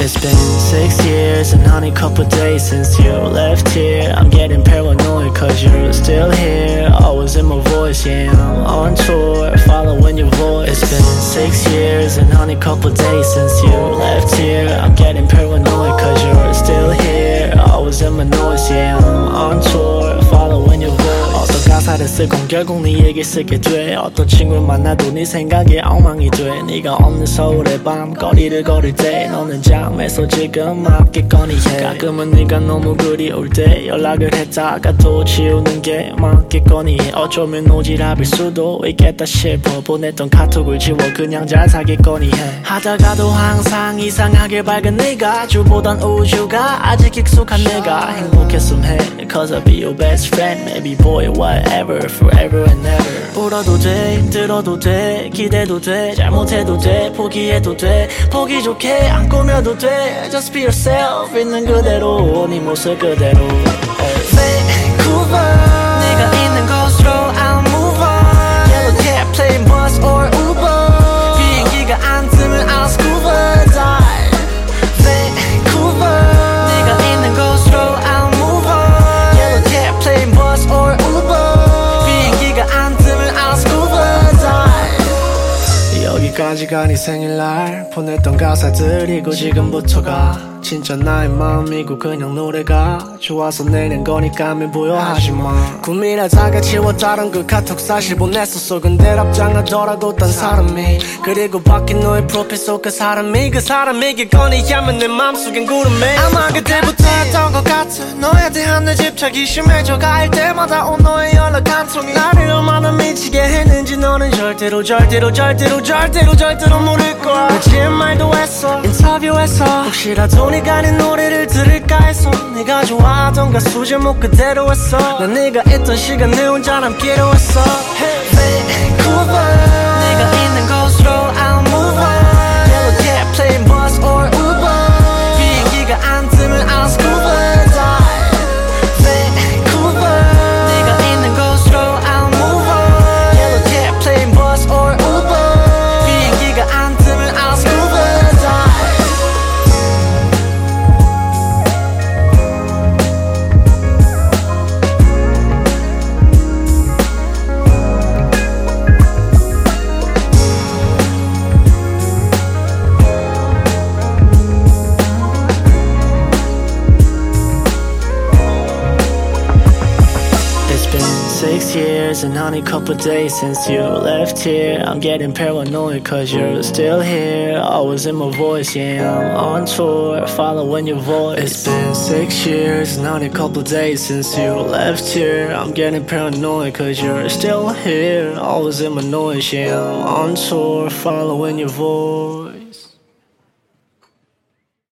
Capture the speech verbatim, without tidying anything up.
It's been six years and only couple days since you left here. I'm getting paranoid cause you're still here, always in my voice, yeah, I'm on tour, following your voice. It's been six years and only couple days since you left here. I'm getting paranoid cause you're still here, always in my noise, yeah, I'm on tour, following your voice. 어떤 가사를 쓰건 결국 네 얘기 쓰게 돼. 어떤 친구를 만나도 네 생각에 엉망이 돼. 네가 없는 서울의 밤 거리를 걸을 때 너는 잠에서 지금 맞겠거니 해. 가끔은 네가 너무 그리울 때 연락을 했다가 또 지우는 게 맞겠거니 해. 어쩌면 오지랖일 수도 있겠다 싶어 보냈던 카톡을 지워 그냥 잘 사겠거니 해. 하다가도 항상 이상하게 밝은 네가 주보단 우주가 아직 익숙한 내가 행복했음 해. Cause I'll be your best friend. Maybe boy whatever forever and ever. 울어도 돼 들어도 돼 기대도 돼 잘못해도 돼 포기해도 돼 보기 좋게 안 꾸며도 돼. Just be yourself 있는 그대로 네 모습 그대로. Vancouver 네가 있는 곳으로 I'll move on. Yellow cab plane bus or Uber 비행기가 안 뜨면 I'll scuba dive. Vancouver 네가 있는 곳으로 I'll move on. Yellow cab plane bus or Uber 비행기가 안 뜨면 I'll scuba dive. 여기까지가 네 생일날 보냈던 가사들이고 지금부터가 진짜 나의 마음이고 그냥 노래가 좋아서 내는 거니까 미부여하지마. 고민하다가 지웠다던 그 카톡 사실 보냈었어. 근데 답장하더라고 딴 사람이. 그리고 바뀐 너의 프로필 속 그 사람이 그 사람이겠거니 하면 내 맘속엔 구름이. 아마 그때부터 했던 것 같아. 너에 대한 내 집착이 심해져 갈 때마다 온 너의 연락 한 통이 나를 얼마나 미치게 했는지 너는 절대로 절대로 절대로 절대로 절대로 모를 거야. 그치의 말도 했어 인터뷰에서 혹시라도 네가 네 노래를 들을까 해서 네가 좋아하던 가수 제목 그대로 했어. 난 네가 있던 시간 내 혼자 남기로 했어. Hey Vancouver 네가 있는 곳으로 I'll move on. Yellow cab plane bus or Uber 비행기가 안 뜨면 I'll scuba dive. Vancouver 네가 있는 곳으로 I'll move on. Yellow cab plane bus or Uber 비행기가 안 뜨면 I'll scuba dive. Six years and only couple days since you left here. I'm getting paranoid cause you're still here, always in my voice, yeah, I'm on tour, following your voice. It's been six years and only couple days since you left here. I'm getting paranoid cause you're still here, always in my noise, yeah, I'm on tour, following your voice.